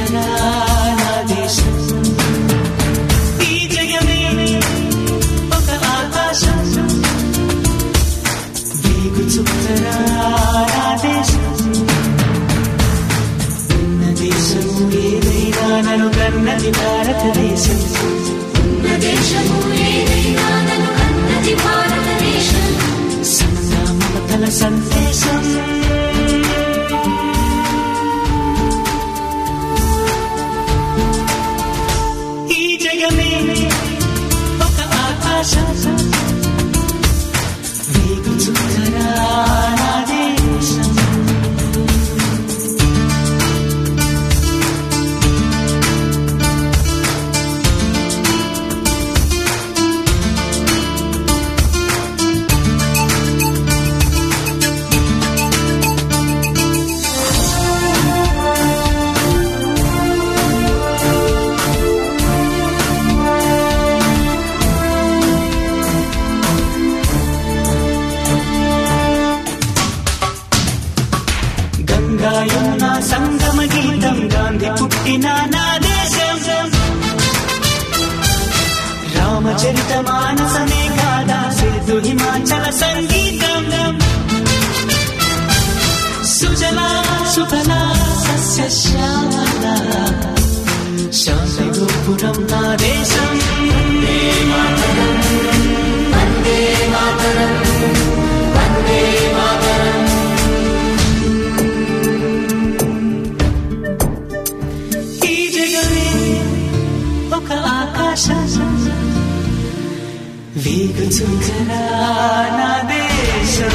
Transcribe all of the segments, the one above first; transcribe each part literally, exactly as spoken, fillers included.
చుక్కరా నా దేశం ఈ జగమే ఒక ఆకాశం వేగు చుక్కరా నా దేశం ఉన్న దేశము ఏదైనా నన్ను కన్నది భారతదేశం ఉన్న దేశము ఏదైనా నన్ను కన్నది భారతదేశం సంగ్రామతల సందేశం ఈ జగమే ఒక ఆకాశం వేగు చుక్కరా నా దేశం గంగా సంగమ గీతం గాంధీ పుట్టిన నా దేశం రామచరిత మానసమే కాదా సేతు హిమాచల సంగీతం సుజలా సుఫలా సస్య శ్యామల శాంతి గోపురం నా దేశం వందే మాతరం వందే మాతరం ఒక ఆకాశం వేగు చుక్కరా నా దేశం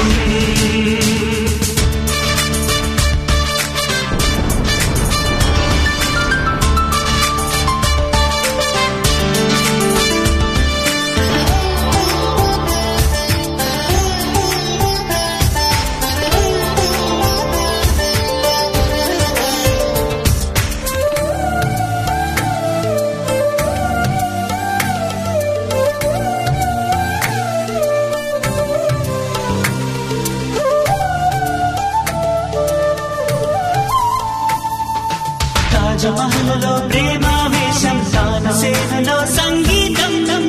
రాజమహల్లో ప్రేమావేశం తానసేనలో సంగీతం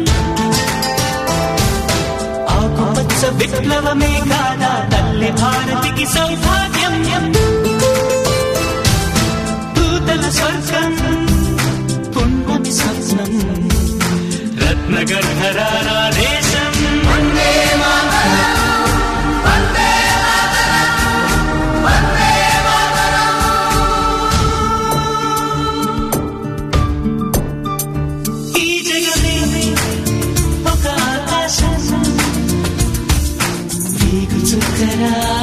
ఆకుపచ్చ విప్లవమే కాదా తల్లి భారతికి సౌభాగ్యం దూతల స్వర్గం పుణ్యమి స్వప్నం రత్నగర్భరా నా దేశం వందే మాతరం వందే చుక్కరా